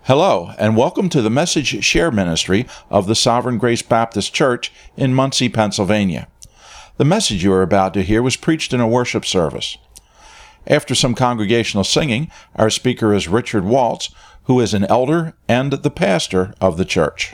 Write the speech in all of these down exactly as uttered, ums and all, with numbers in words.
Hello, and welcome to the Message Share Ministry of the Sovereign Grace Baptist Church in Muncie, Pennsylvania. The message you are about to hear was preached in a worship service. After some congregational singing, our speaker is Richard Waltz, who is an elder and the pastor of the church.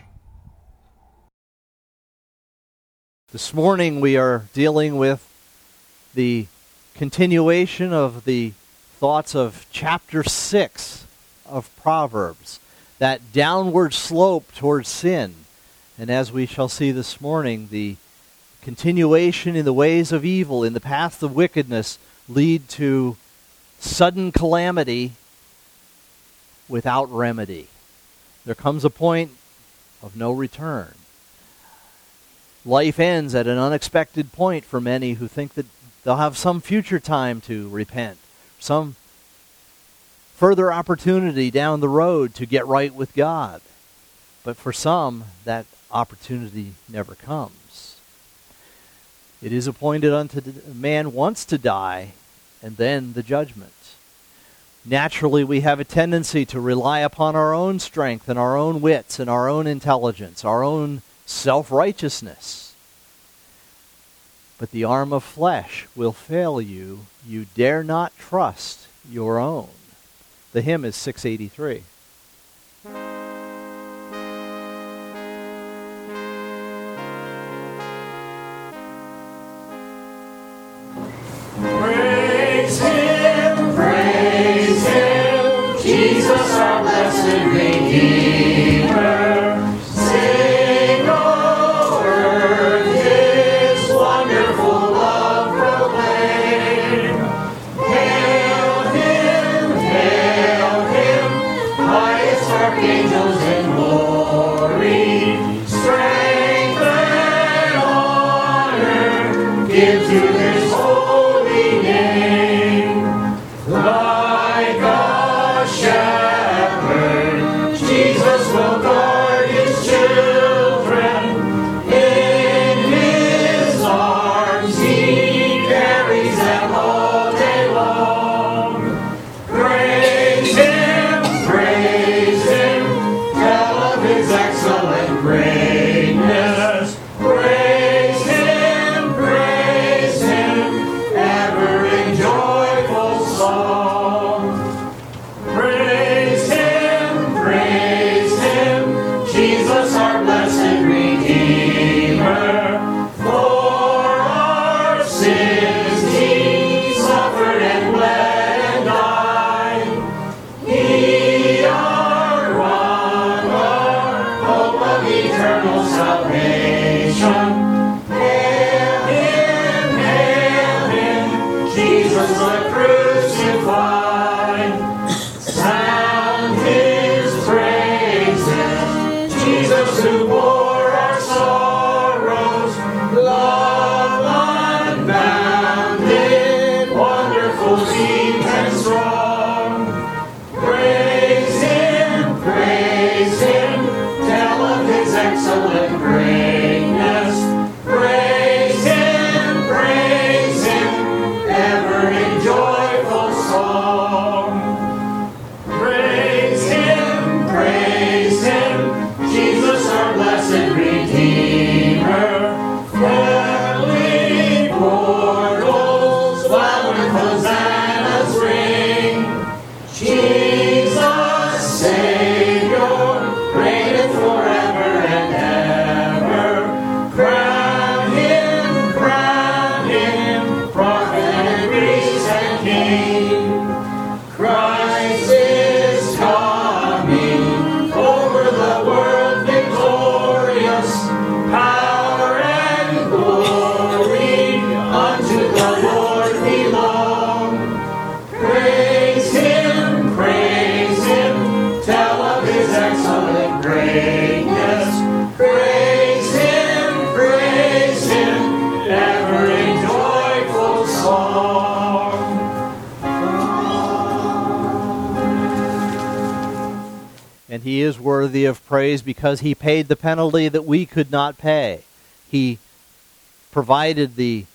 This morning we are dealing with the continuation of the thoughts of chapter six of Proverbs, that downward slope towards sin. And as we shall see this morning, the continuation in the ways of evil, in the paths of wickedness, lead to sudden calamity without remedy. There comes a point of no return. Life ends at an unexpected point for many who think that they'll have some future time to repent, some further opportunity down the road to get right with God. But for some, that opportunity never comes. It is appointed unto man once to die, and then the judgment. Naturally, we have a tendency to rely upon our own strength and our own wits and our own intelligence, our own self-righteousness. But the arm of flesh will fail you. You dare not trust your own. The hymn is six eighty-three. Praise Him, praise Him, Jesus our blessed Redeemer. Sing o'er earth His wonderful love proclaim. Hail Him, hail Him, highest archangels in glory. Strength and honor give to His holy name. Like a shepherd, Jesus will guard His children. In His arms He carries them all day long. Praise Him, praise Him, tell of His excellent greatness. Praise Him, praise Him, ever in joyful song. Praise Him, praise Him, Jesus our blessed Redeemer. For our sins He suffered and bled and died. He our rock, our hope of eternal salvation. Hail Him, hail Him, Jesus the crucified. Sound His praises, Jesus who bore our sorrows. Love unbounded, wonderful, deep and strong. Praise Him, praise Him, tell of His excellent greatness. Praise Him, praise Him, ever in joyful song. Praise Him, praise Him, Jesus our blessed Redeemer. Heavenly portals swell with hosannas ring. Jesus, Savior, reigneth forever and ever. Crown Him, crown Him, prophet and priest and king. Christ is coming, over the world victorious. Power and glory unto the Lord belong. Praise Him, praise Him, tell of His excellent greatness. Praise Him, praise Him, ever in joyful song. And He is worthy of praise because He paid the penalty that we could not pay. He provided the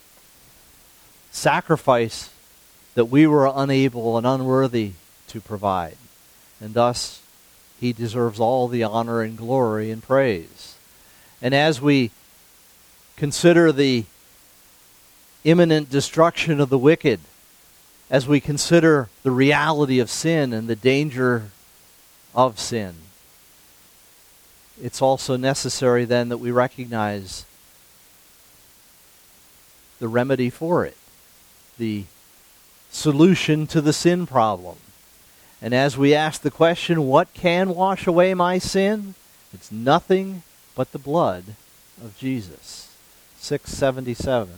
sacrifice that we were unable and unworthy to provide. And thus, He deserves all the honor and glory and praise. And as we consider the imminent destruction of the wicked, as we consider the reality of sin and the danger of sin, it's also necessary then that we recognize the remedy for it, the solution to the sin problem. And as we ask the question, what can wash away my sin? It's nothing but the blood of Jesus. six seventy-seven.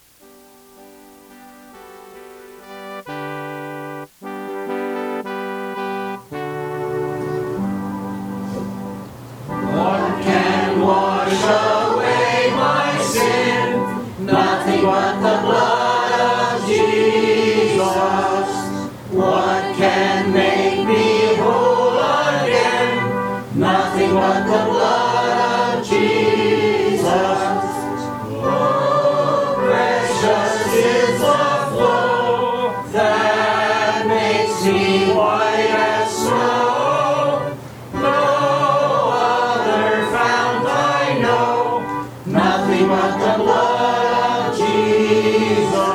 What can wash away my sin? Nothing but the blood of Jesus. What can make me whole again? Nothing but the blood of Jesus. Oh, precious is the flow that makes me white as snow. No other fount I know. Nothing but the blood of Jesus.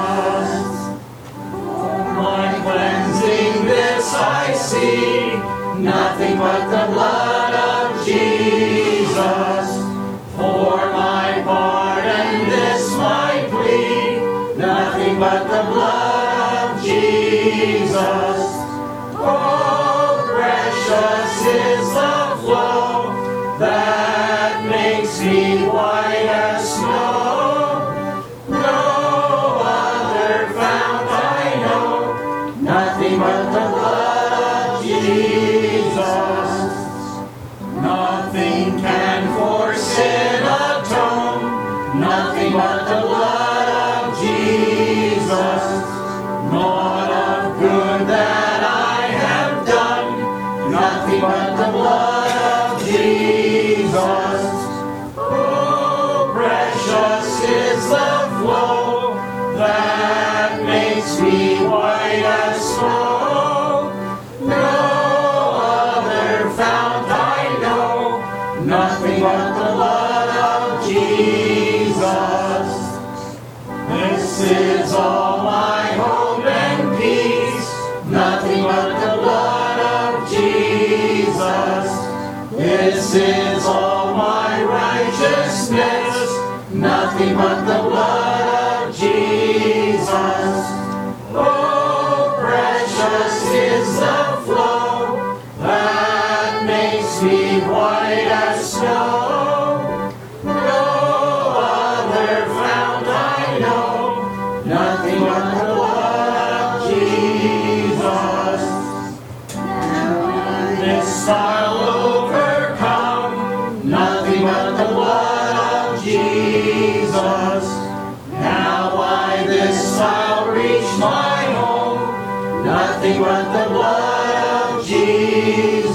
My cleansing this I see, nothing but the blood of Jesus. For my pardon this my plea, nothing but the blood of Jesus. Oh, precious is the flow that makes me white as snow. No other fount I know, nothing but the blood of Jesus. Nothing can for sin atone, nothing but the blood of Jesus. Naught of good that I have done, nothing but the blood of Jesus. Oh, precious is the flow that makes me white as snow. No other fount I know, nothing but the blood of Jesus. This is all my hope and peace, nothing but the blood of Jesus. This is all my righteousness, nothing but the blood of Jesus. Oh, precious is the flow that makes me white as snow. No other fount I know, nothing but the blood of Jesus. This I'll overcome, nothing but the blood of Jesus. Now by this I'll reach my home, nothing but the blood of Jesus.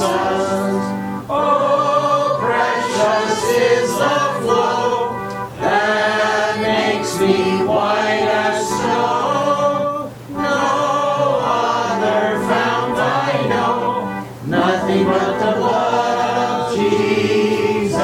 Oh, precious is the flow that makes me white as snow. No other fount I know, nothing but the blood of Jesus.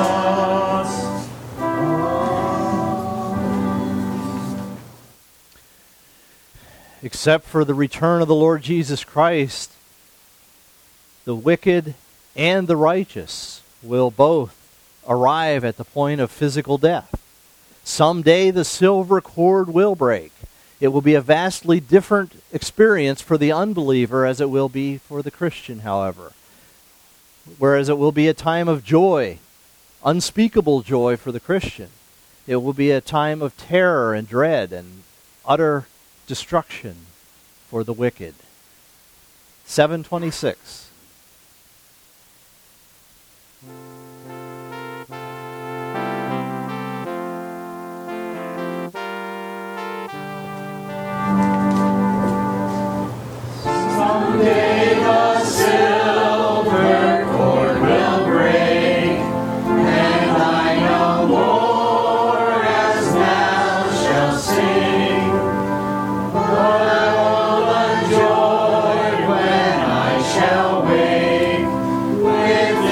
Except for the return of the Lord Jesus Christ, the wicked and the righteous will both arrive at the point of physical death. Someday the silver cord will break. It will be a vastly different experience for the unbeliever as it will be for the Christian, however. Whereas it will be a time of joy, unspeakable joy for the Christian. It will be a time of terror and dread and utter destruction for the wicked. seven twenty-six. Someday the silver cord will break, and I no more as now shall sing. But I will enjoy when I shall wake with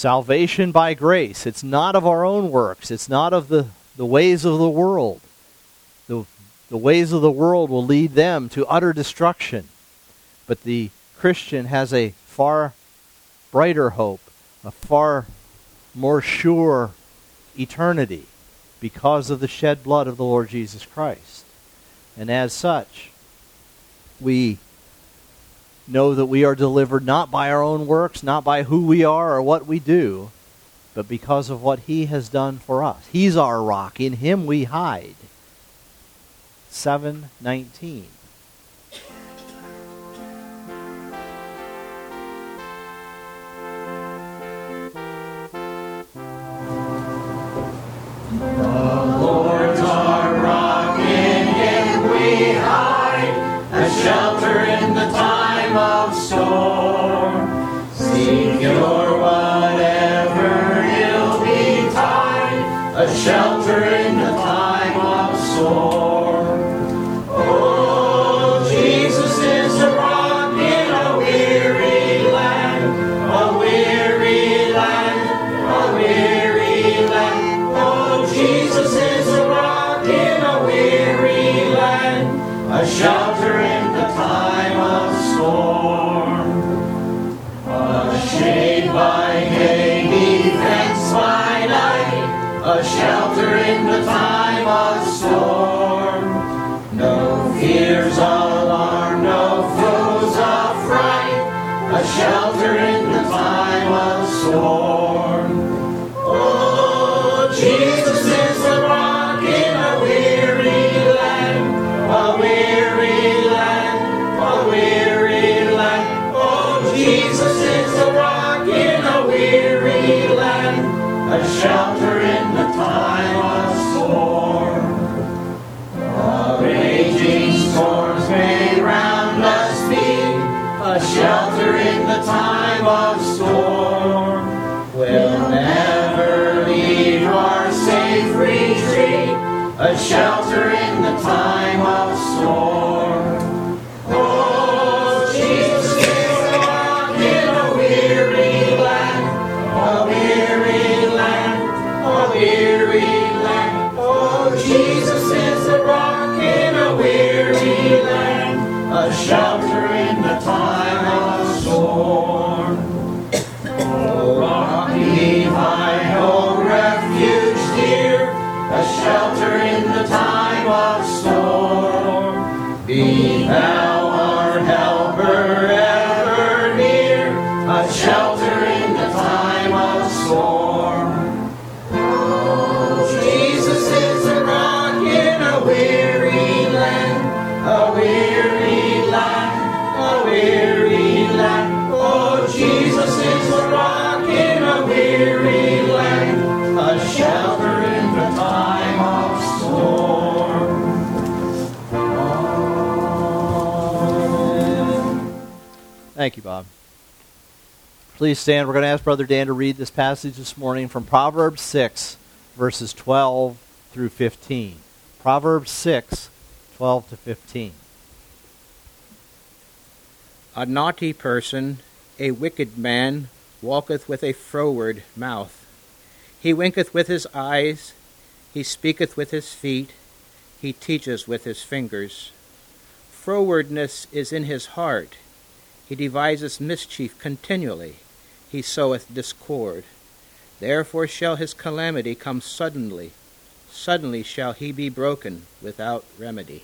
Salvation by grace. It's not of our own works. It's not of the, the ways of the world. The, the ways of the world will lead them to utter destruction. But the Christian has a far brighter hope, a far more sure eternity because of the shed blood of the Lord Jesus Christ. And as such, we know that we are delivered not by our own works, not by who we are or what we do, but because of what He has done for us. He's our rock. In Him we hide. seven nineteen. Shelter in the time of storm. Seek your whatever ill betide, a shelter in the time of storm. Oh, Jesus is a rock in a weary land, a weary land, a weary land. Oh, Jesus is a rock in a weary land, a shelter in time of storm, a shade by day, defense by night, a shelter in the time of storm. No fears, alarm, no foes affright, a shelter in the time of storm. Oh, Jesus is a rock in a weary land, a weary land, a weary land. Oh, Jesus is a rock in a weary land, a shelter in the time of storm. The raging storms may round us be, a shelter in the time of storm. We'll never leave our safe retreat, a shelter in the time of storm. A shelter in the time of storm. Oh, rock me high, oh, refuge dear, a shelter in the time of storm. Be thou our helper ever near, a shelter in the time of storm. Oh, Jesus is a rock in a weary land, a weary land, a weary land. Oh, Jesus is a rock in a weary land, a shelter in the time of storm. Amen. Thank you, Bob. Please stand. We're going to ask Brother Dan to read this passage this morning from Proverbs six, verses twelve through fifteen. Proverbs six, twelve to fifteen. A naughty person, a wicked man, walketh with a froward mouth. He winketh with his eyes, he speaketh with his feet, he teacheth with his fingers. Frowardness is in his heart, he deviseth mischief continually, he soweth discord. Therefore shall his calamity come suddenly, suddenly shall he be broken without remedy.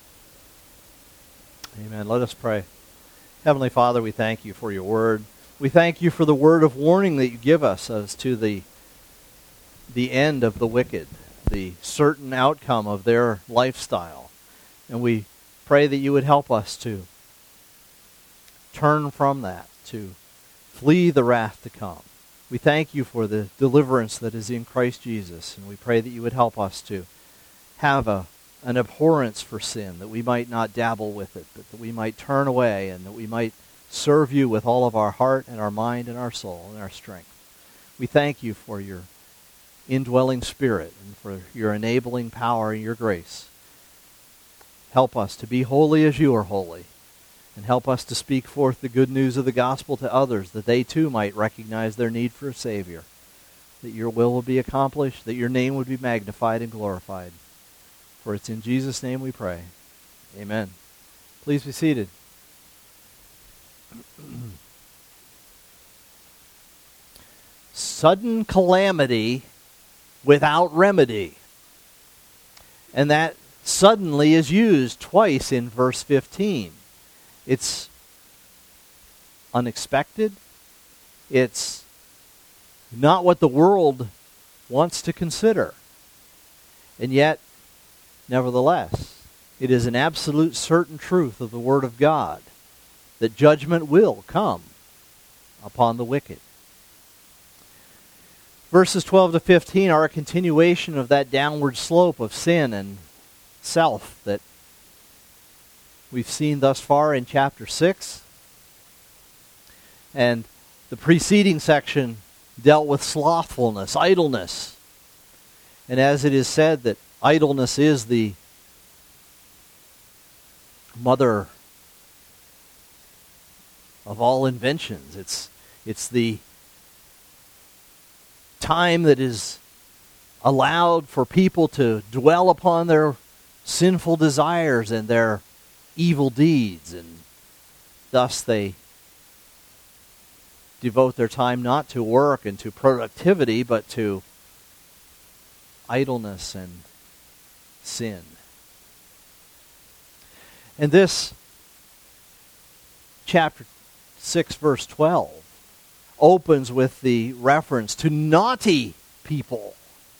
Amen. Let us pray. Heavenly Father, we thank you for your word. We thank you for the word of warning that you give us as to the, the end of the wicked, the certain outcome of their lifestyle. And we pray that you would help us to turn from that, to flee the wrath to come. We thank you for the deliverance that is in Christ Jesus, and we pray that you would help us to have a an abhorrence for sin, that we might not dabble with it, but that we might turn away and that we might serve you with all of our heart and our mind and our soul and our strength. We thank you for your indwelling Spirit and for your enabling power and your grace. Help us to be holy as you are holy, And help us to speak forth the good news of the gospel to others, that they too might recognize their need for a Savior, that your will will be accomplished, that your name would be magnified and glorified. For it's in Jesus' name we pray. Amen. Please be seated. Sudden calamity without remedy. And that suddenly is used twice in verse fifteen. It's unexpected. It's not what the world wants to consider. And yet, nevertheless, it is an absolute certain truth of the Word of God that judgment will come upon the wicked. Verses twelve to fifteen are a continuation of that downward slope of sin and self that we've seen thus far in chapter six. And the preceding section dealt with slothfulness, idleness. And as it is said that idleness is the mother of all inventions. It's, it's the time that is allowed for people to dwell upon their sinful desires and their evil deeds, and thus they devote their time not to work and to productivity, but to idleness and sin. And this chapter six, verse twelve, opens with the reference to naughty people.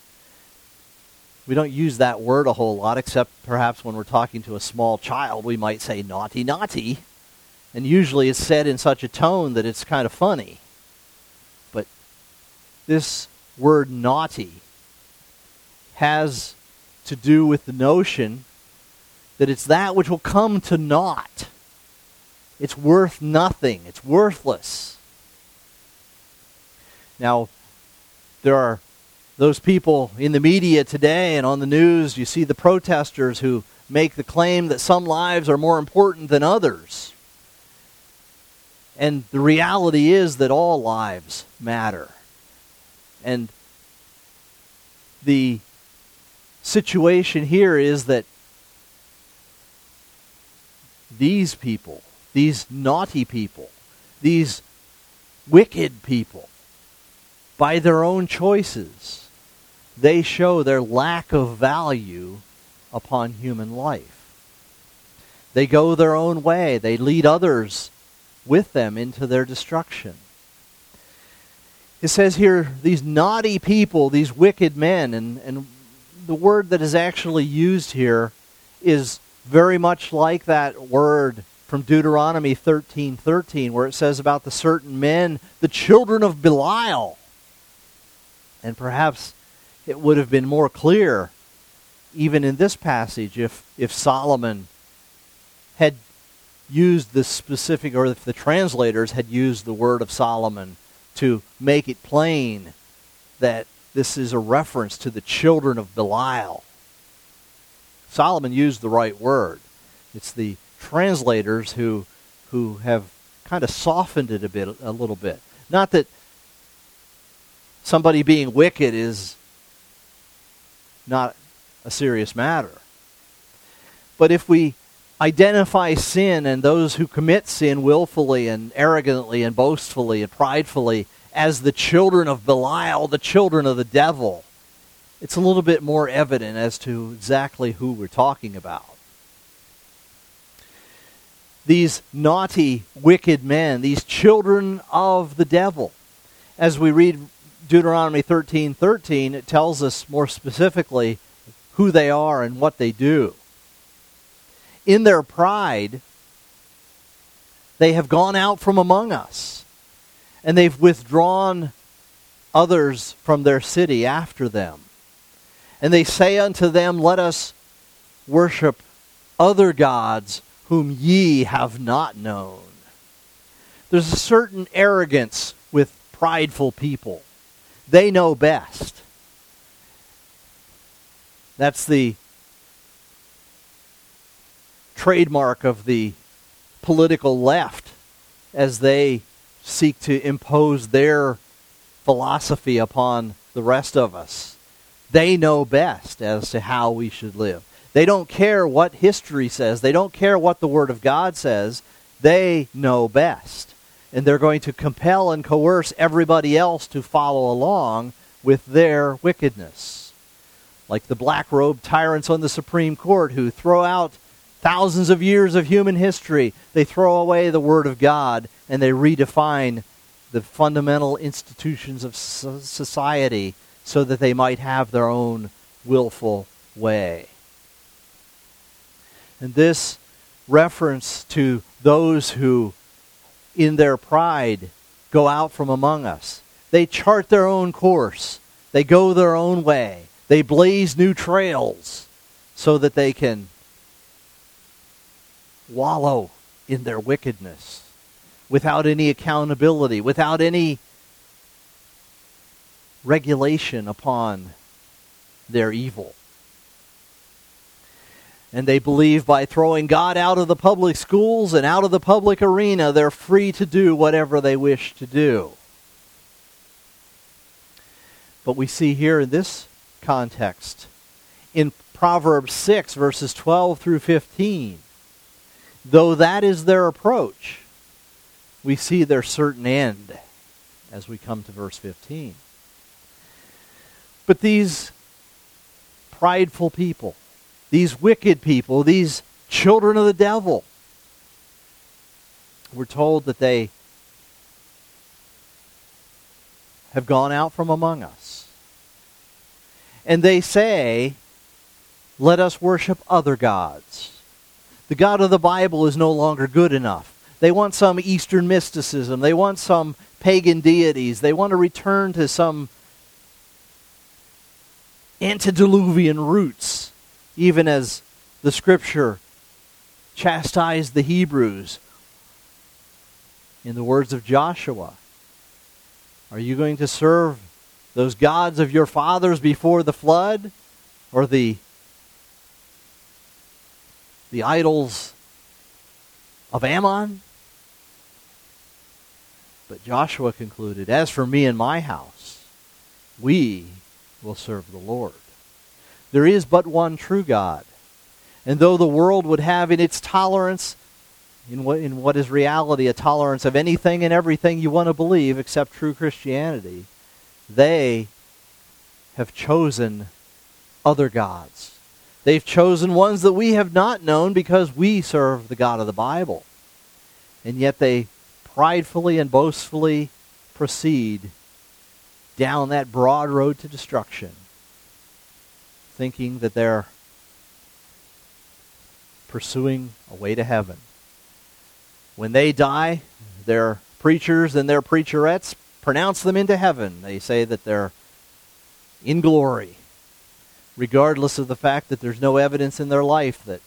We don't use that word a whole lot, except perhaps when we're talking to a small child, we might say naughty, naughty. And usually it's said in such a tone that it's kind of funny. But this word naughty has to do with the notion that it's that which will come to naught. It's worth nothing. It's worthless. Now, there are those people in the media today and on the news, you see the protesters who make the claim that some lives are more important than others. And the reality is that all lives matter. And the situation here is that these people, these naughty people, these wicked people, by their own choices, they show their lack of value upon human life. They go their own way. They lead others with them into their destruction. It says here, these naughty people, these wicked men, and, and the word that is actually used here is very much like that word from Deuteronomy thirteen thirteen, where it says about the certain men, the children of Belial. And perhaps it would have been more clear, even in this passage, if, if Solomon had used this specific, or if the translators had used the word of Solomon to make it plain that this is a reference to the children of Belial. Solomon used the right word. It's the translators who who have kind of softened it a bit, a little bit. Not that somebody being wicked is not a serious matter. But if we identify sin and those who commit sin willfully and arrogantly and boastfully and pridefully as the children of Belial, the children of the devil, it's a little bit more evident as to exactly who we're talking about. These naughty, wicked men, these children of the devil. As we read Deuteronomy thirteen thirteen, it tells us more specifically who they are and what they do. In their pride, they have gone out from among us, and they've withdrawn others from their city after them. And they say unto them, let us worship other gods whom ye have not known. There's a certain arrogance with prideful people. They know best. That's the trademark of the political left as they seek to impose their philosophy upon the rest of us. They know best as to how we should live. They don't care what history says. They don't care what the Word of God says. They know best. And they're going to compel and coerce everybody else to follow along with their wickedness. Like the black-robed tyrants on the Supreme Court who throw out thousands of years of human history. They throw away the Word of God and they redefine the fundamental institutions of society so that they might have their own willful way. And this reference to those who, in their pride, go out from among us. They chart their own course. They go their own way. They blaze new trails so that they can wallow in their wickedness without any accountability, without any regulation upon their evil. And they believe by throwing God out of the public schools and out of the public arena, they're free to do whatever they wish to do. But we see here in this context, in Proverbs six, verses twelve through fifteen, though that is their approach, we see their certain end as we come to verse fifteen. But these prideful people, these wicked people, these children of the devil, we're told that they have gone out from among us. And they say, let us worship other gods. The God of the Bible is no longer good enough. They want some Eastern mysticism. They want some pagan deities. They want to return to some antediluvian roots, even as the Scripture chastised the Hebrews in the words of Joshua. Are you going to serve those gods of your fathers before the flood, or the the idols of Ammon? But Joshua concluded, as for me and my house, we will serve the Lord. There is but one true God. And though the world would have in its tolerance, in what, in what is reality, a tolerance of anything and everything you want to believe except true Christianity, they have chosen other gods. They've chosen ones that we have not known because we serve the God of the Bible. And yet they pridefully and boastfully proceed down that broad road to destruction, thinking that they're pursuing a way to heaven. When they die, their preachers and their preacherettes pronounce them into heaven. They say that they're in glory, regardless of the fact that there's no evidence in their life that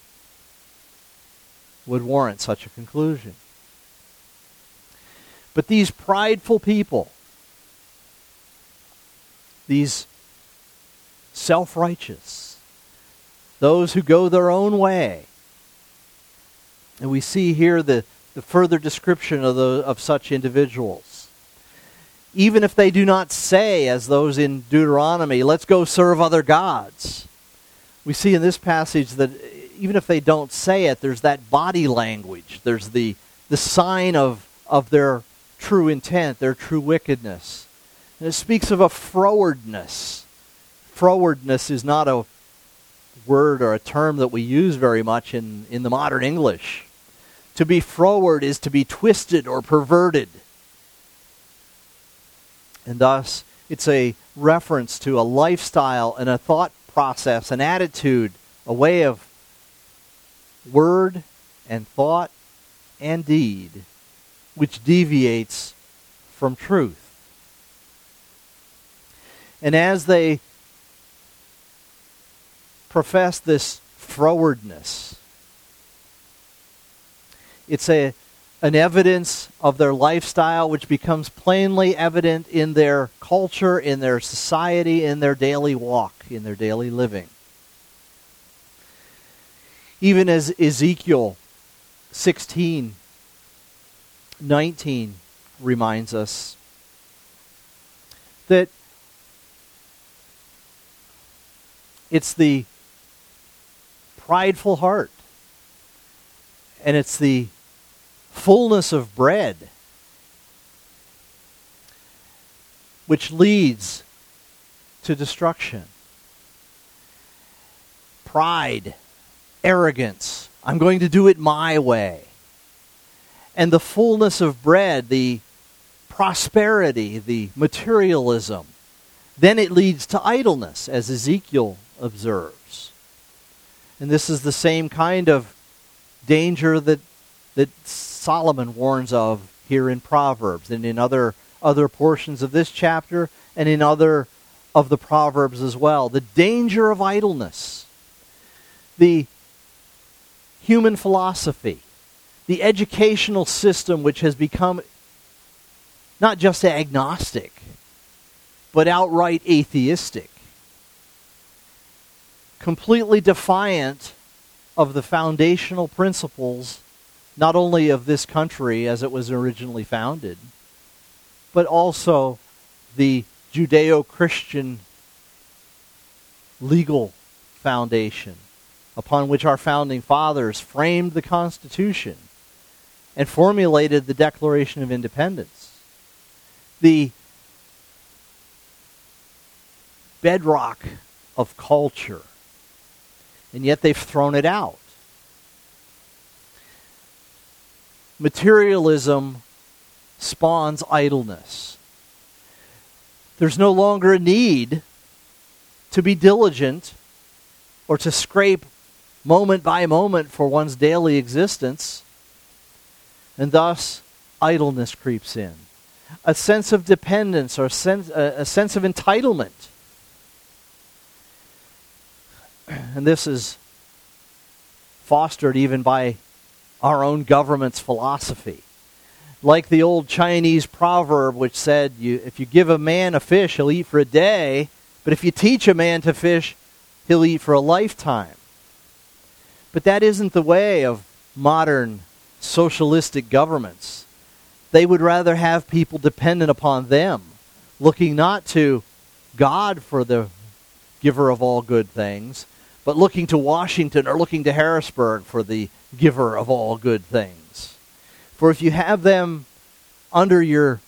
would warrant such a conclusion. But these prideful people, these self-righteous, those who go their own way, and we see here the, the further description of, the, of such individuals. Even if they do not say, as those in Deuteronomy, let's go serve other gods, we see in this passage that even if they don't say it, there's that body language. There's the, the sign of, of their true intent, their true wickedness. And it speaks of a frowardness. Frowardness is not a word or a term that we use very much in, in the modern English. To be froward is to be twisted or perverted. And thus, it's a reference to a lifestyle and a thought process, an attitude, a way of word and thought and deed which deviates from truth. And as they profess this frowardness, it's a an evidence of their lifestyle which becomes plainly evident in their culture, in their society, in their daily walk, in their daily living. Even as Ezekiel sixteen nineteen reminds us that it's the prideful heart and it's the fullness of bread which leads to destruction. Pride, arrogance, I'm going to do it my way. And the fullness of bread, the prosperity, the materialism, then it leads to idleness, as Ezekiel observes. And this is the same kind of danger that that Solomon warns of here in Proverbs and in other other portions of this chapter and in other of the Proverbs as well. The danger of idleness. The human philosophy. The educational system which has become not just agnostic, but outright atheistic. Completely defiant of the foundational principles, not only of this country as it was originally founded, but also the Judeo-Christian legal foundation upon which our founding fathers framed the Constitution and formulated the Declaration of Independence. The bedrock of culture. And yet they've thrown it out. Materialism spawns idleness. There's no longer a need to be diligent or to scrape moment by moment for one's daily existence. And thus, idleness creeps in. A sense of dependence or a sense, a sense of entitlement. And this is fostered even by our own government's philosophy. Like the old Chinese proverb which said, you, if you give a man a fish, he'll eat for a day, but if you teach a man to fish, he'll eat for a lifetime. But that isn't the way of modern socialistic governments. They would rather have people dependent upon them, looking not to God for the giver of all good things, but looking to Washington or looking to Harrisburg for the giver of all good things. For if you have them under your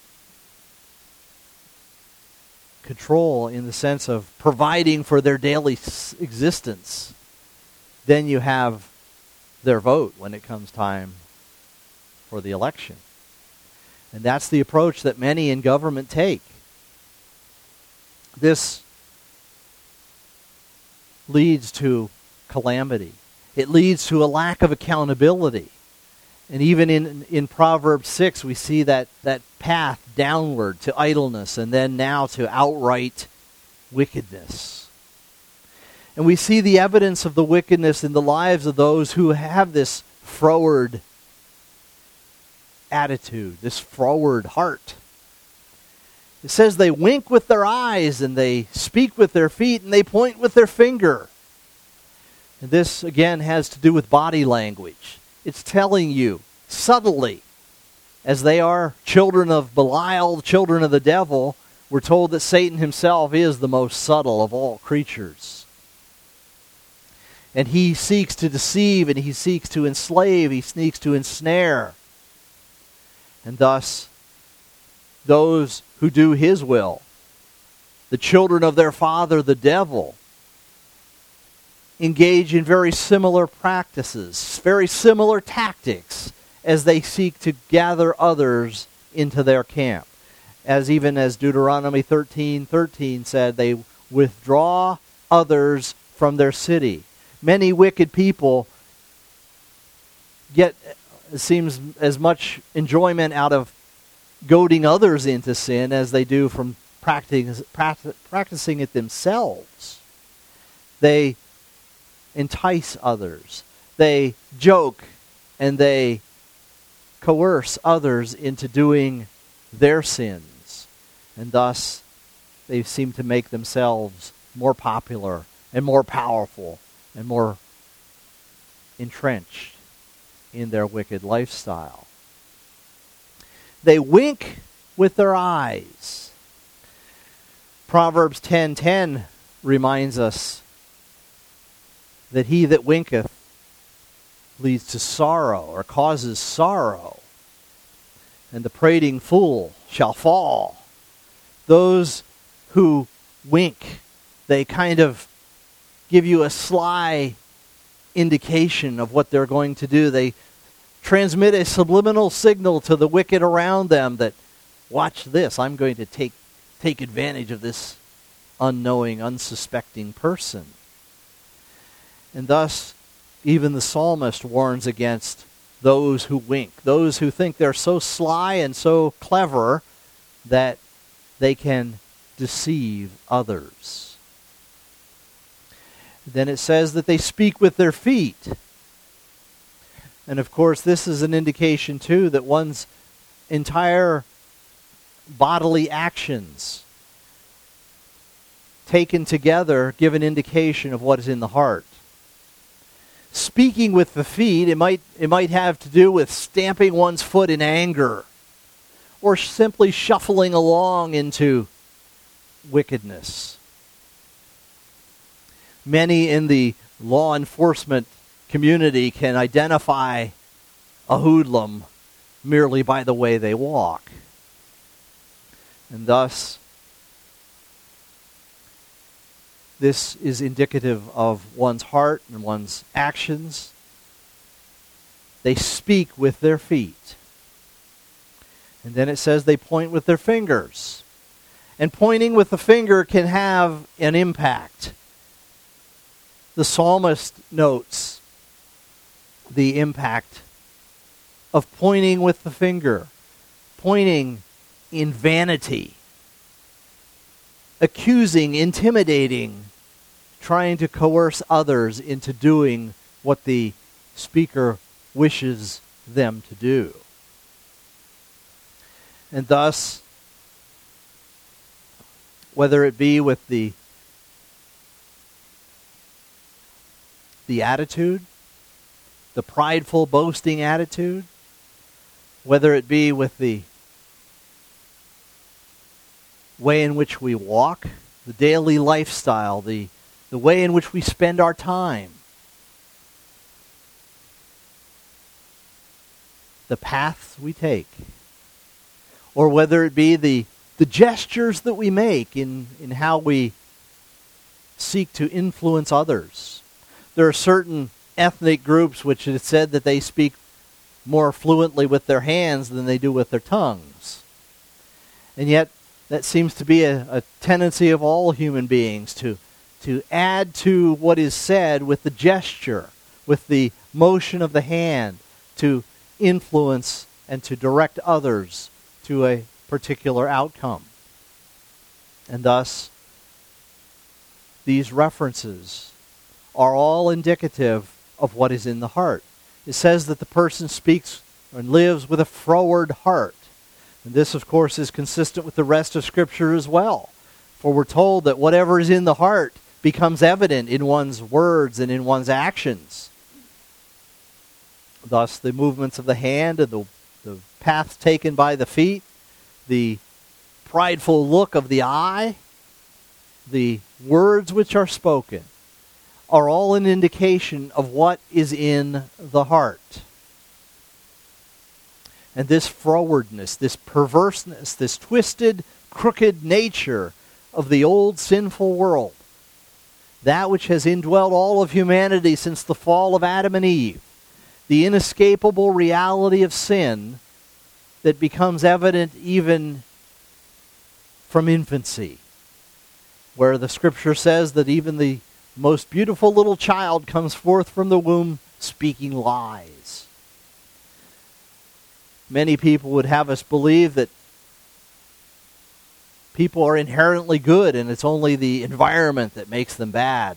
control in the sense of providing for their daily existence, then you have their vote when it comes time for the election. And that's the approach that many in government take. This leads to calamity. It leads to a lack of accountability. And even in, in Proverbs six, we see that, that path downward to idleness and then now to outright wickedness. And we see the evidence of the wickedness in the lives of those who have this froward attitude, this froward heart. It says they wink with their eyes and they speak with their feet and they point with their finger. And this, again, has to do with body language. It's telling you subtly, as they are children of Belial, children of the devil, we're told that Satan himself is the most subtle of all creatures. And he seeks to deceive and he seeks to enslave, he seeks to ensnare. And thus, those who do his will, the children of their father, the devil, engage in very similar practices, very similar tactics as they seek to gather others into their camp. As even as Deuteronomy thirteen thirteen said, they withdraw others from their city. Many wicked people get, it seems, as much enjoyment out of goading others into sin as they do from practicing, practicing it themselves. They entice others. They joke and they coerce others into doing their sins. And thus, they seem to make themselves more popular and more powerful and more entrenched in their wicked lifestyle. They wink with their eyes. Proverbs ten ten reminds us that he that winketh leads to sorrow or causes sorrow, and the prating fool shall fall. Those who wink, they kind of give you a sly indication of what they're going to do. They transmit a subliminal signal to the wicked around them that, watch this, I'm going to take take advantage of this unknowing, unsuspecting person. And thus, even the psalmist warns against those who wink, those who think they're so sly and so clever that they can deceive others. Then it says that they speak with their feet. And of course, this is an indication too that one's entire bodily actions taken together give an indication of what is in the heart. Speaking with the feet, it might it might have to do with stamping one's foot in anger, or simply shuffling along into wickedness. Many in the law enforcement community can identify a hoodlum merely by the way they walk. And thus, this is indicative of one's heart and one's actions. They speak with their feet. And then it says they point with their fingers. And pointing with the finger can have an impact. The psalmist notes the impact of pointing with the finger, pointing in vanity, accusing, intimidating, trying to coerce others into doing what the speaker wishes them to do. And thus, whether it be with the the attitude, the prideful, boasting attitude, whether it be with the way in which we walk, the daily lifestyle, the, the way in which we spend our time, the paths we take, or whether it be the, the gestures that we make in, in how we seek to influence others. There are certain ethnic groups which it is said that they speak more fluently with their hands than they do with their tongues. And yet, that seems to be a, a tendency of all human beings to, to add to what is said with the gesture, with the motion of the hand, to influence and to direct others to a particular outcome. And thus, these references are all indicative of what is in the heart. It says that the person speaks and lives with a froward heart. And this, of course, is consistent with the rest of Scripture as well. For we're told that whatever is in the heart becomes evident in one's words and in one's actions. Thus, the movements of the hand and the, the paths taken by the feet, the prideful look of the eye, the words which are spoken, are all an indication of what is in the heart. And this frowardness, this perverseness, this twisted, crooked nature of the old sinful world, that which has indwelt all of humanity since the fall of Adam and Eve, the inescapable reality of sin that becomes evident even from infancy, where the Scripture says that even the most beautiful little child comes forth from the womb speaking lies. Many people would have us believe that people are inherently good and it's only the environment that makes them bad.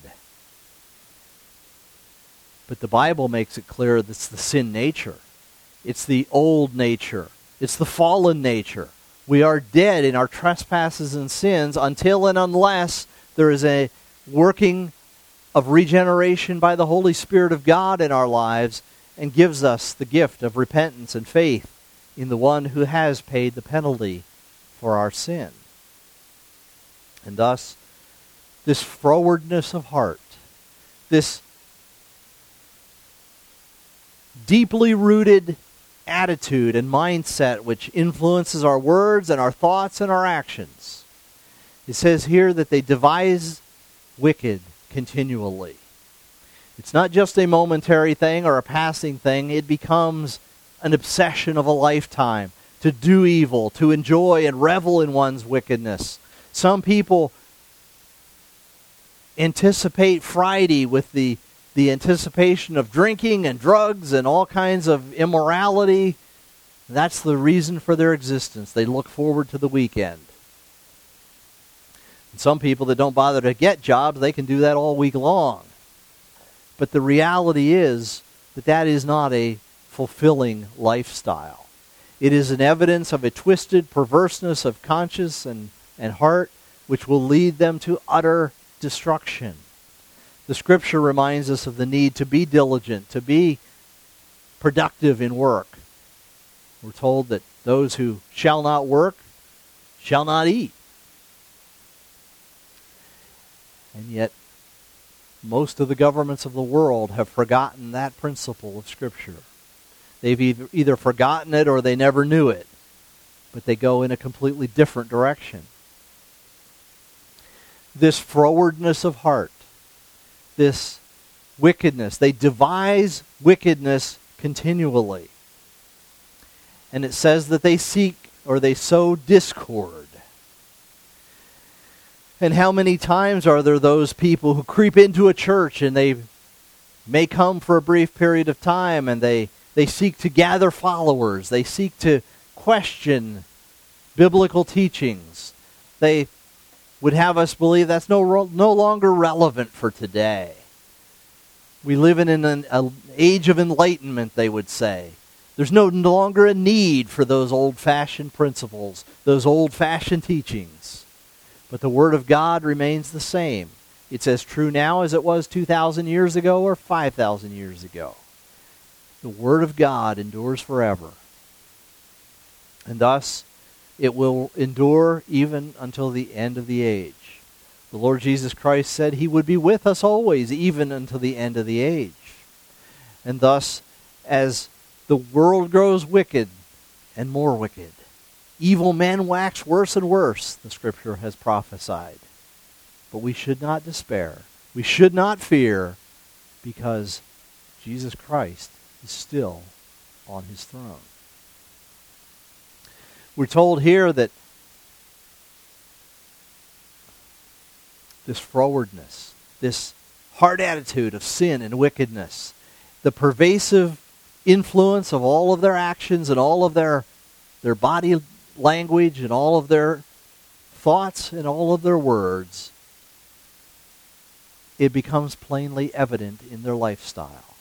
But the Bible makes it clear that it's the sin nature. It's the old nature. It's the fallen nature. We are dead in our trespasses and sins until and unless there is a working of regeneration by the Holy Spirit of God in our lives, and gives us the gift of repentance and faith in the one who has paid the penalty for our sin. And thus, this frowardness of heart, this deeply rooted attitude and mindset which influences our words and our thoughts and our actions. It says here that they devise wicked continually. It's not just a momentary thing or a passing thing. It becomes an obsession of a lifetime to do evil, to enjoy and revel in one's wickedness. Some people anticipate Friday with the the anticipation of drinking and drugs and all kinds of immorality. That's the reason for their existence. They look forward to the weekend. And some people that don't bother to get jobs, they can do that all week long. But the reality is that that is not a fulfilling lifestyle. It is an evidence of a twisted perverseness of conscience and, and heart, which will lead them to utter destruction. The Scripture reminds us of the need to be diligent, to be productive in work. We're told that those who shall not work shall not eat. And yet, most of the governments of the world have forgotten that principle of Scripture. They've either, either forgotten it or they never knew it, but they go in a completely different direction. This frowardness of heart, this wickedness, they devise wickedness continually. And it says that they seek or they sow discord. And how many times are there those people who creep into a church and they may come for a brief period of time and they, they seek to gather followers. They seek to question biblical teachings. They would have us believe that's no, no longer relevant for today. We live in an, an age of enlightenment, they would say. There's no, no longer a need for those old-fashioned principles, those old-fashioned teachings. But the Word of God remains the same. It's as true now as it was two thousand years ago or five thousand years ago. The Word of God endures forever. And thus, it will endure even until the end of the age. The Lord Jesus Christ said He would be with us always, even until the end of the age. And thus, as the world grows wicked and more wicked, evil men wax worse and worse, the Scripture has prophesied. But we should not despair. We should not fear, because Jesus Christ is still on His throne. We're told here that this frowardness, this hard attitude of sin and wickedness, the pervasive influence of all of their actions and all of their, their body language and all of their thoughts and all of their words, it becomes plainly evident in their lifestyle.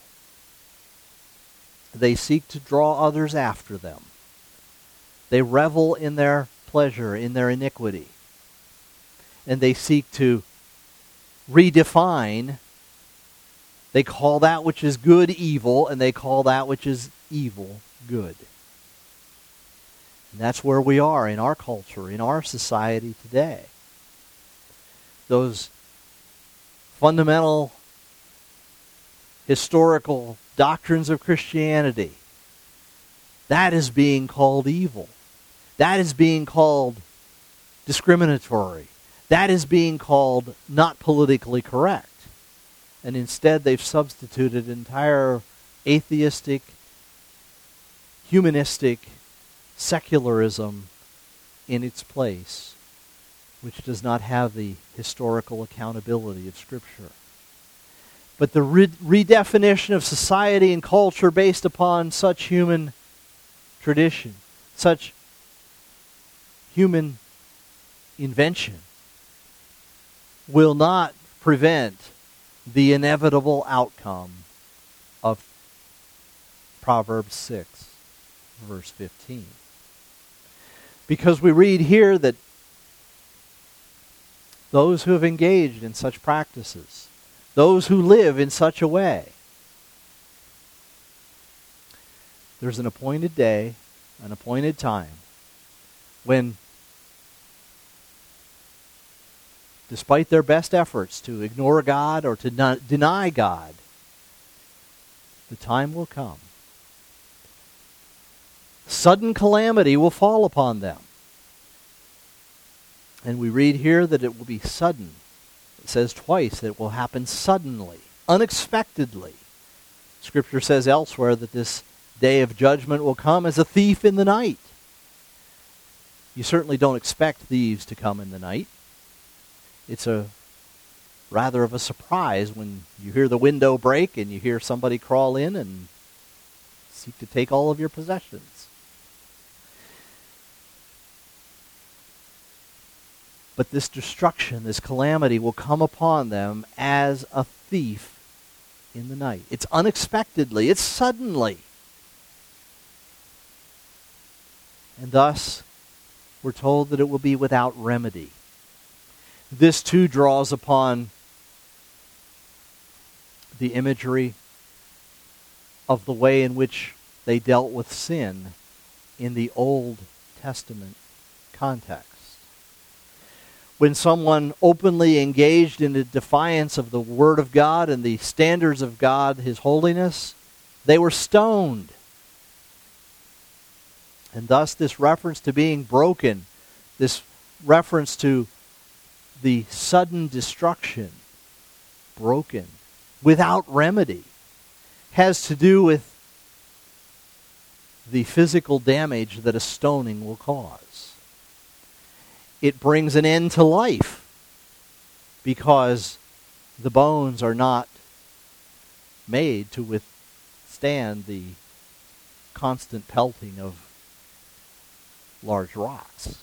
They seek to draw others after them. They revel in their pleasure, in their iniquity. And they seek to redefine. They call that which is good evil, and they call that which is evil good. And that's where we are in our culture, in our society today. Those fundamental historical doctrines of Christianity, that is being called evil. That is being called discriminatory. That is being called not politically correct. And instead they've substituted entire atheistic, humanistic secularism in its place, which does not have the historical accountability of Scripture. But the re- redefinition of society and culture based upon such human tradition, such human invention, will not prevent the inevitable outcome of Proverbs six, verse fifteen. Because we read here that those who have engaged in such practices, those who live in such a way, There's an appointed day, an appointed time, when, despite their best efforts to ignore God or to not deny God, the time will come. Sudden calamity will fall upon them. And we read here that it will be sudden. It says twice that it will happen suddenly, unexpectedly. Scripture says elsewhere that this day of judgment will come as a thief in the night. You certainly don't expect thieves to come in the night. It's a rather of a surprise when you hear the window break and you hear somebody crawl in and seek to take all of your possessions. But this destruction, this calamity will come upon them as a thief in the night. It's unexpectedly, it's suddenly. And thus, we're told that it will be without remedy. This too draws upon the imagery of the way in which they dealt with sin in the Old Testament context. When someone openly engaged in a defiance of the Word of God and the standards of God, His holiness, they were stoned. And thus this reference to being broken, this reference to the sudden destruction, broken, without remedy, has to do with the physical damage that a stoning will cause. It brings an end to life because the bones are not made to withstand the constant pelting of large rocks.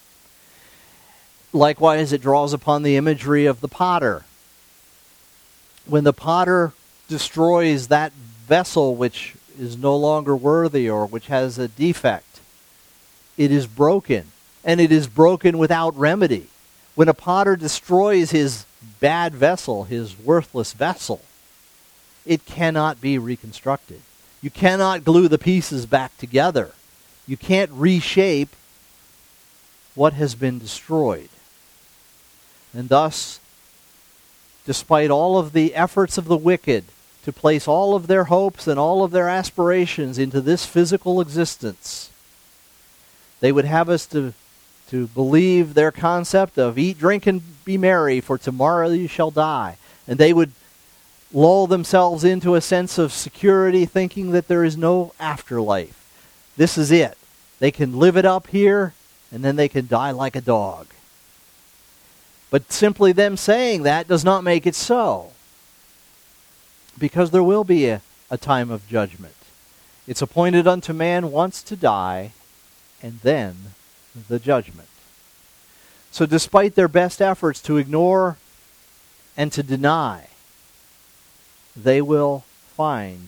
Likewise, it draws upon the imagery of the potter. When the potter destroys that vessel which is no longer worthy or which has a defect, it is broken, and it is broken without remedy. When a potter destroys his bad vessel, his worthless vessel, it cannot be reconstructed. You cannot glue the pieces back together. You can't reshape what has been destroyed. And thus, despite all of the efforts of the wicked to place all of their hopes and all of their aspirations into this physical existence, they would have us to, to believe their concept of eat, drink, and be merry, for tomorrow you shall die. And they would lull themselves into a sense of security, thinking that there is no afterlife. This is it. They can live it up here, and then they can die like a dog. But simply them saying that does not make it so, because there will be a, a time of judgment. It's appointed unto man once to die, and then the judgment. So despite their best efforts to ignore and to deny, they will find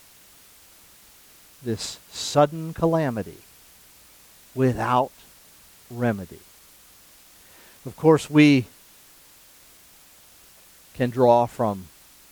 this sudden calamity without remedy. Of course, we can draw from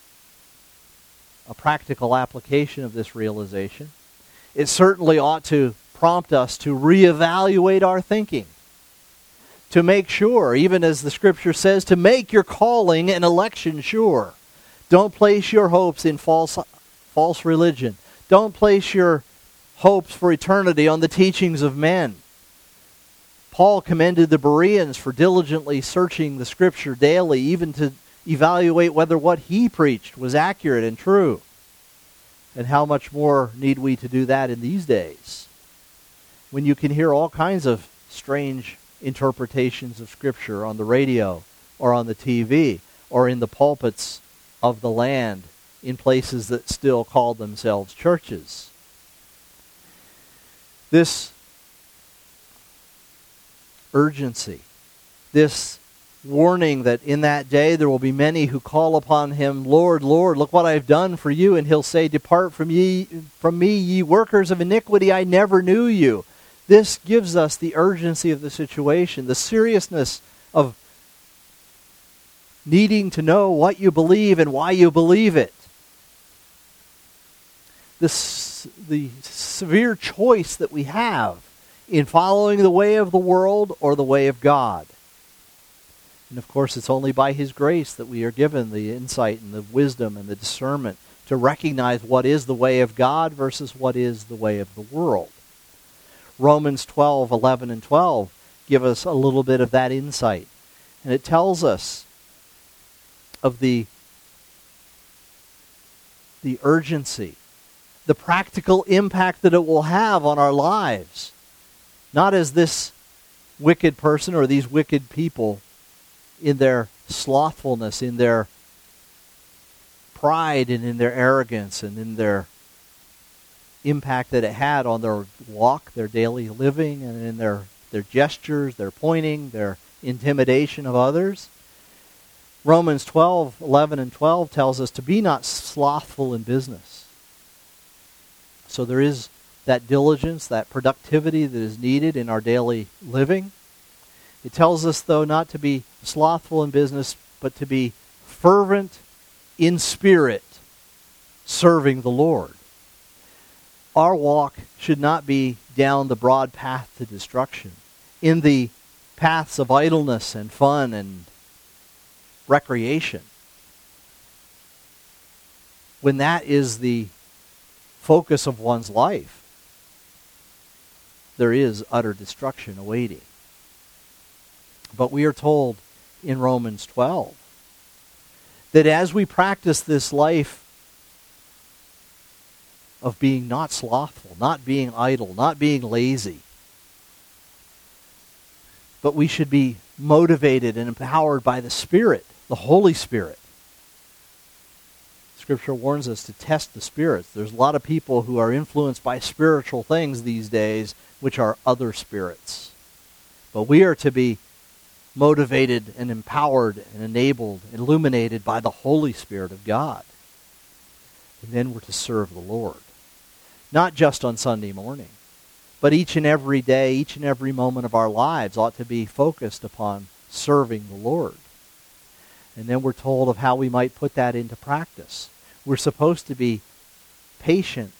a practical application of this realization. It certainly ought to prompt us to reevaluate our thinking, to make sure, even as the Scripture says, to make your calling and election sure. Don't place your hopes in false, false religion. Don't place your hopes for eternity on the teachings of men. Paul commended the Bereans for diligently searching the Scripture daily, even to evaluate whether what he preached was accurate and true. And how much more need we to do that in these days, when you can hear all kinds of strange interpretations of Scripture on the radio or on the T V or in the pulpits of the land in places that still call themselves churches. This urgency, this warning that in that day there will be many who call upon him, Lord, Lord, look what I've done for you. And he'll say, depart from ye, from me, ye workers of iniquity, I never knew you. This gives us the urgency of the situation, the seriousness of needing to know what you believe and why you believe it. The the severe choice that we have in following the way of the world or the way of God. And of course, it's only by His grace that we are given the insight and the wisdom and the discernment to recognize what is the way of God versus what is the way of the world. Romans twelve, eleven, and twelve give us a little bit of that insight. And it tells us of the, the urgency, the practical impact that it will have on our lives. Not as this wicked person or these wicked people in their slothfulness, in their pride and in their arrogance and in their impact that it had on their walk, their daily living, and in their, their gestures, their pointing, their intimidation of others. Romans twelve, eleven, and twelve tells us to be not slothful in business. So there is that diligence, that productivity that is needed in our daily living. It tells us, though, not to be slothful in business, but to be fervent in spirit, serving the Lord. Our walk should not be down the broad path to destruction, in the paths of idleness and fun and recreation. When that is the focus of one's life, there is utter destruction awaiting. But we are told in Romans twelve that as we practice this life of being not slothful, not being idle, not being lazy, but we should be motivated and empowered by the Spirit, the Holy Spirit. Scripture warns us to test the spirits. There's a lot of people who are influenced by spiritual things these days, which are other spirits. But we are to be motivated and empowered and enabled, illuminated by the Holy Spirit of God. And then we're to serve the Lord. Not just on Sunday morning, but each and every day, each and every moment of our lives ought to be focused upon serving the Lord. And then we're told of how we might put that into practice. We're supposed to be patient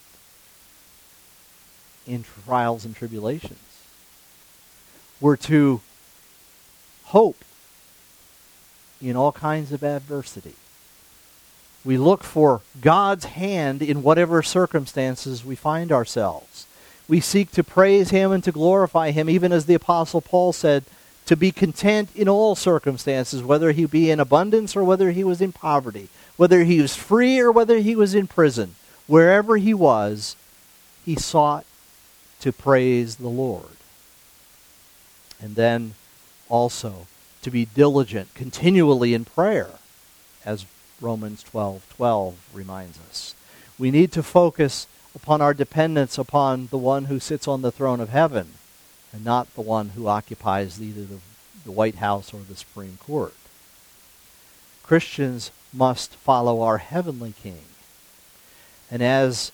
in trials and tribulations. We're to hope in all kinds of adversity. We look for God's hand in whatever circumstances we find ourselves. We seek to praise Him and to glorify Him, even as the Apostle Paul said, to be content in all circumstances, whether he be in abundance or whether he was in poverty, whether he was free or whether he was in prison. Wherever he was, he sought to praise the Lord. And then also to be diligent continually in prayer, as Romans twelve twelve reminds us. We need to focus upon our dependence upon the one who sits on the throne of heaven, and not the one who occupies either the, the White House or the Supreme Court. Christians must follow our heavenly King. And as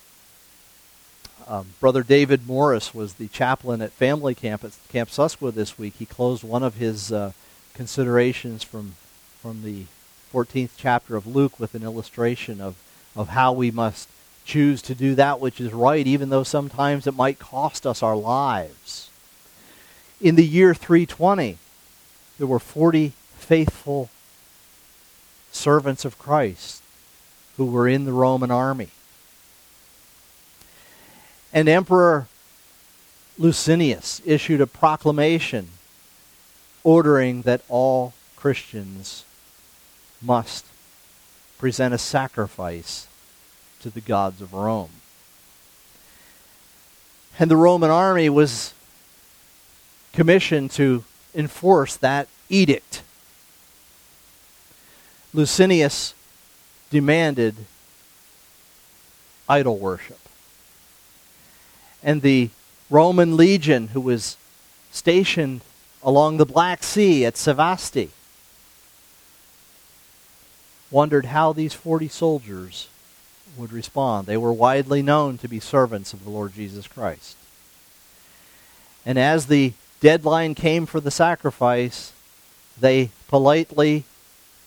um, Brother David Morris was the chaplain at Family Camp at Camp Susquehanna this week, he closed one of his uh, considerations from from the fourteenth chapter of Luke with an illustration of, of how we must choose to do that which is right, even though sometimes it might cost us our lives. In the year three twenty, there were forty faithful servants of Christ who were in the Roman army. And Emperor Licinius issued a proclamation ordering that all Christians must present a sacrifice to the gods of Rome. And the Roman army was commissioned to enforce that edict. Licinius demanded idol worship. And the Roman legion, who was stationed along the Black Sea at Sevasti, wondered how these forty soldiers would respond. They were widely known to be servants of the Lord Jesus Christ. And as the deadline came for the sacrifice, they politely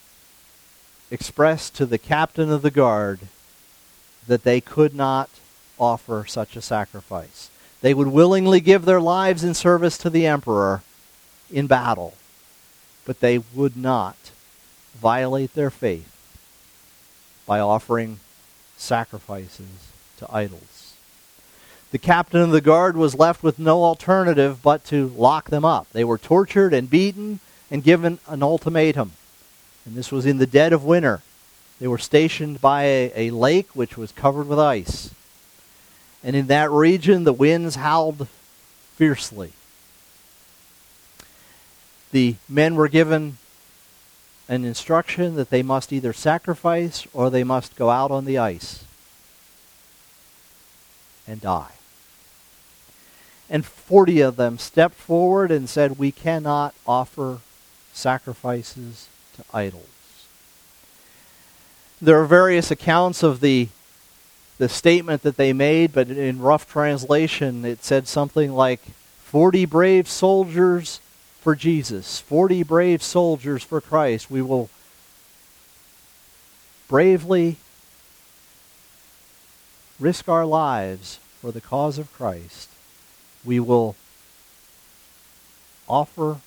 expressed to the captain of the guard that they could not offer such a sacrifice. They would willingly give their lives in service to the emperor in battle, but they would not violate their faith by offering sacrifices to idols. The captain of the guard was left with no alternative but to lock them up. They were tortured and beaten and given an ultimatum. And this was in the dead of winter. They were stationed by a, a lake which was covered with ice. And in that region, the winds howled fiercely. The men were given an instruction that they must either sacrifice or they must go out on the ice and die. And forty of them stepped forward and said, "We cannot offer sacrifices to idols." There are various accounts of the the statement that they made, but in rough translation it said something like, forty brave soldiers for Jesus, forty brave soldiers for Christ. We will bravely risk our lives for the cause of Christ. We will offer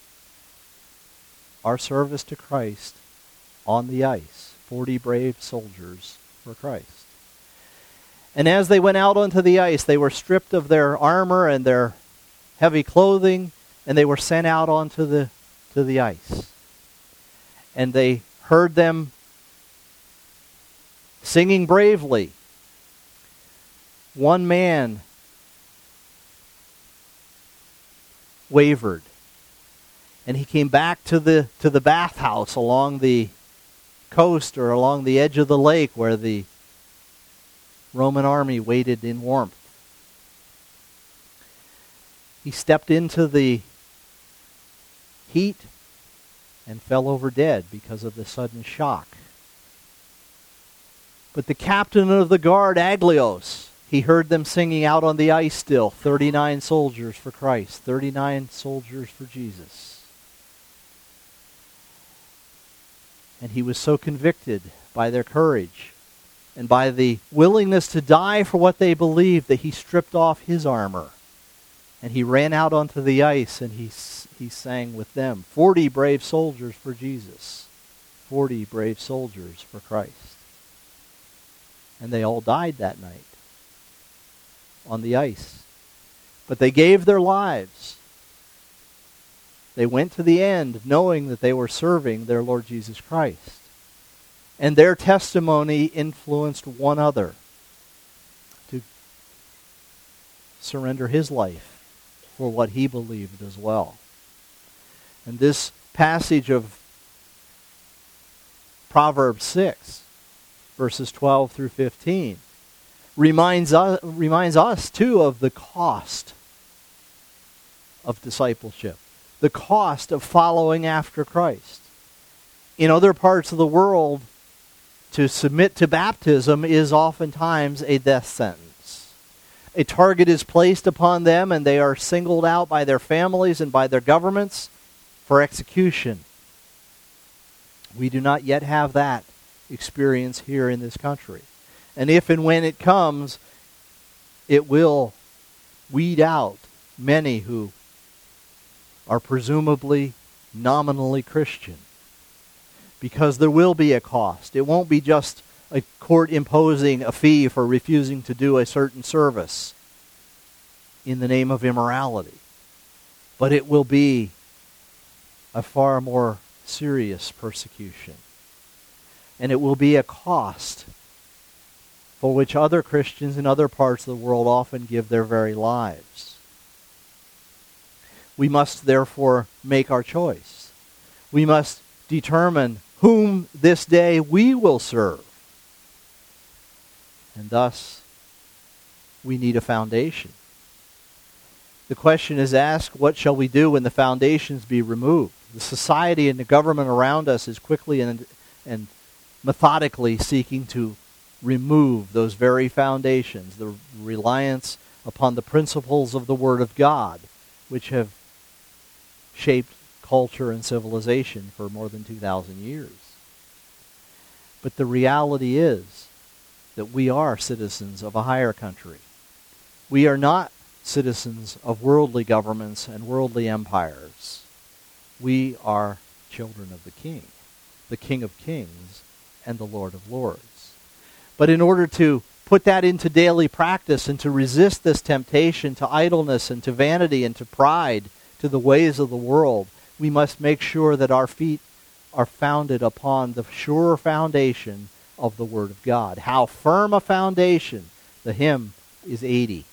our service to Christ on the ice. Forty brave soldiers for Christ. And as they went out onto the ice, they were stripped of their armor and their heavy clothing, and they were sent out onto the to the ice. And they heard them singing bravely. One man wavered, and he came back to the to the bathhouse along the coast or along the edge of the lake where the Roman army waited in warmth. He stepped into the heat and fell over dead because of the sudden shock. But the captain of the guard, Aglios, he heard them singing out on the ice still, thirty-nine soldiers for Christ, thirty-nine soldiers for Jesus. And he was so convicted by their courage and by the willingness to die for what they believed that he stripped off his armor. And he ran out onto the ice and he, he sang with them, forty brave soldiers for Jesus, forty brave soldiers for Christ. And they all died that night on the ice. But they gave their lives. They went to the end knowing that they were serving their Lord Jesus Christ. And their testimony influenced one other to surrender his life for what he believed as well. And this passage of Proverbs six, verses twelve through fifteen, reminds us, reminds us too of the cost of discipleship, the cost of following after Christ. In other parts of the world, to submit to baptism is oftentimes a death sentence. A target is placed upon them and they are singled out by their families and by their governments for execution. We do not yet have that experience here in this country. And if and when it comes, it will weed out many who are presumably nominally Christian. Because there will be a cost. It won't be just a court imposing a fee for refusing to do a certain service in the name of immorality. But it will be a far more serious persecution. And it will be a cost for which other Christians in other parts of the world often give their very lives. We must therefore make our choice. We must determine whom this day we will serve. And thus, we need a foundation. The question is asked, what shall we do when the foundations be removed? The society and the government around us is quickly and, and methodically seeking to remove those very foundations, the reliance upon the principles of the Word of God, which have shaped culture and civilization for more than two thousand years. But the reality is that we are citizens of a higher country. We are not citizens of worldly governments and worldly empires. We are children of the King, the King of Kings and the Lord of Lords. But in order to put that into daily practice and to resist this temptation to idleness and to vanity and to pride, to the ways of the world, we must make sure that our feet are founded upon the sure foundation of the Word of God. How firm a foundation! The hymn is eighty.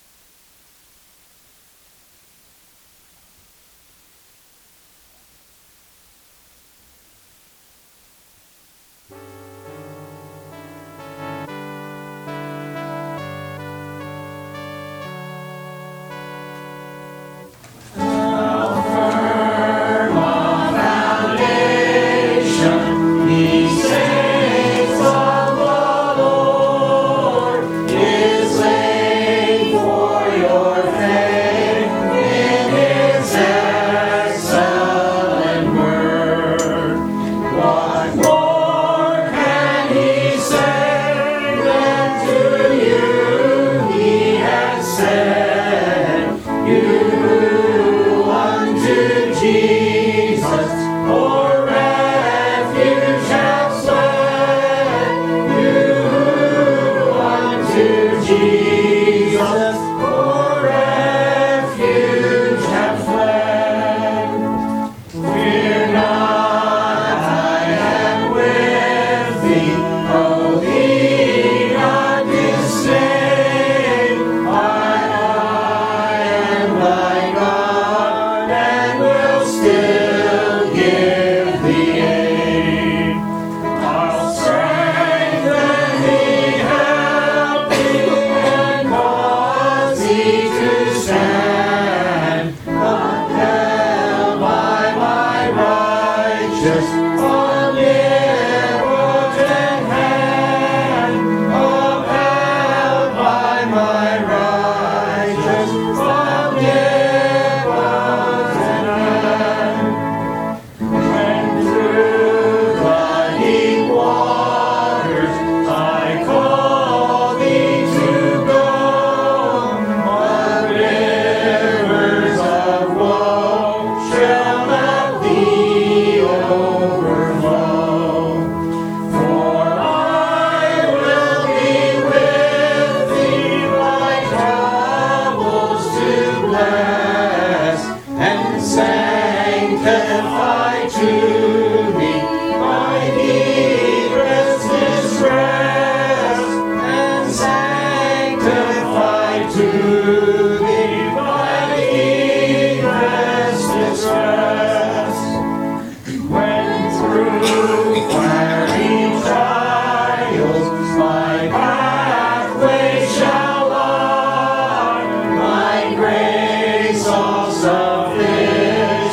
All sufficient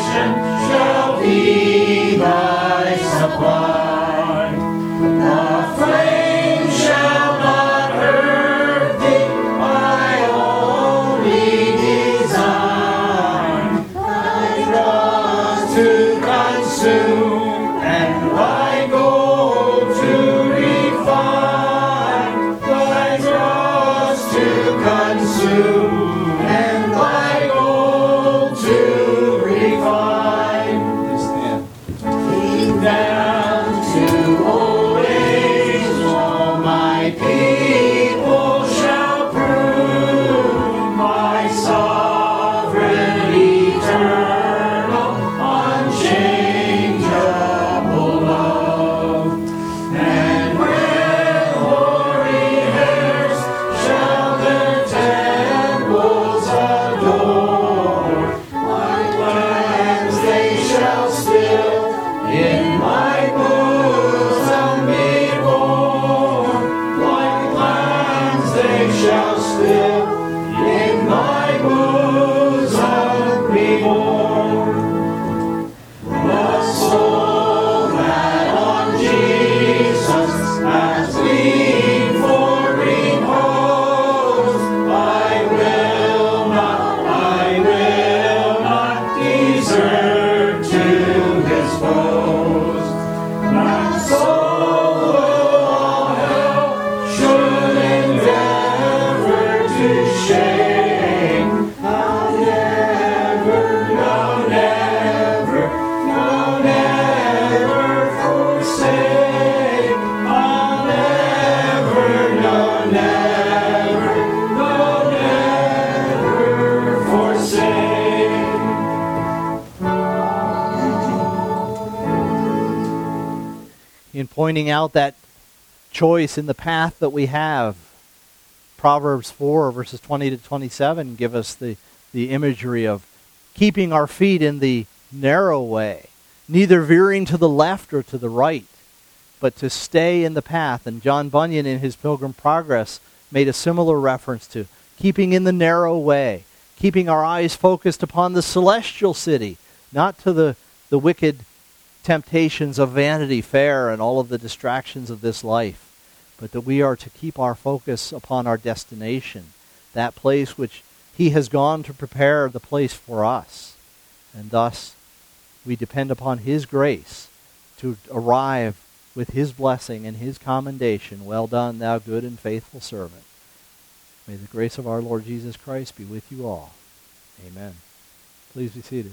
pointing out that choice in the path that we have. Proverbs four, verses twenty to twenty-seven give us the, the imagery of keeping our feet in the narrow way, neither veering to the left or to the right, but to stay in the path. And John Bunyan in his Pilgrim Progress made a similar reference to keeping in the narrow way, keeping our eyes focused upon the celestial city, not to the, the wicked temptations of Vanity Fair and all of the distractions of this life, but that we are to keep our focus upon our destination, that place which he has gone to prepare the place for us. And thus, we depend upon his grace to arrive with his blessing and his commendation. Well done, thou good and faithful servant. May the grace of our Lord Jesus Christ be with you all. Amen. Please be seated.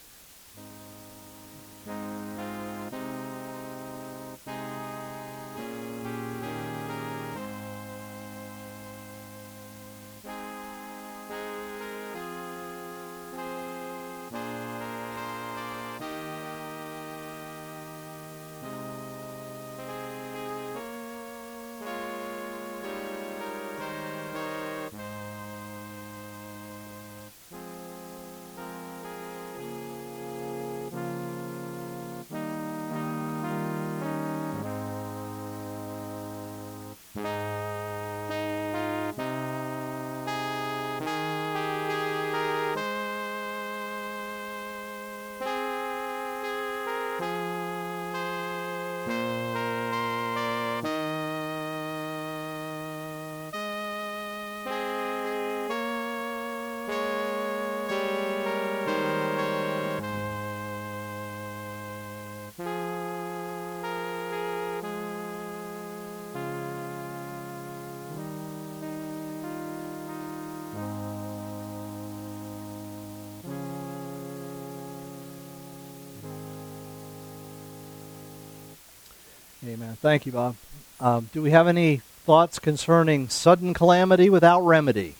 Amen. Thank you, Bob. Um, do we have any thoughts concerning sudden calamity without remedy?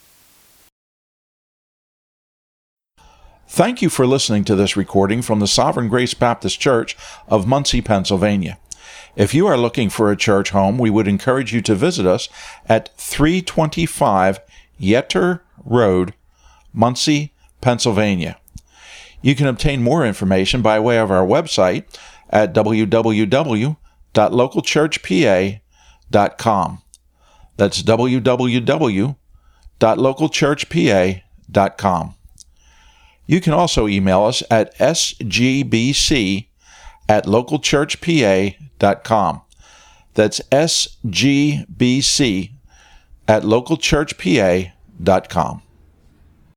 Thank you for listening to this recording from the Sovereign Grace Baptist Church of Muncie, Pennsylvania. If you are looking for a church home, we would encourage you to visit us at three twenty-five Yetter Road, Muncie, Pennsylvania. You can obtain more information by way of our website at w w w dot local church p a dot com. That's w w w dot local church p a dot com. You can also email us at s g b c at local church p a dot com. That's s g b c at local church p a dot com.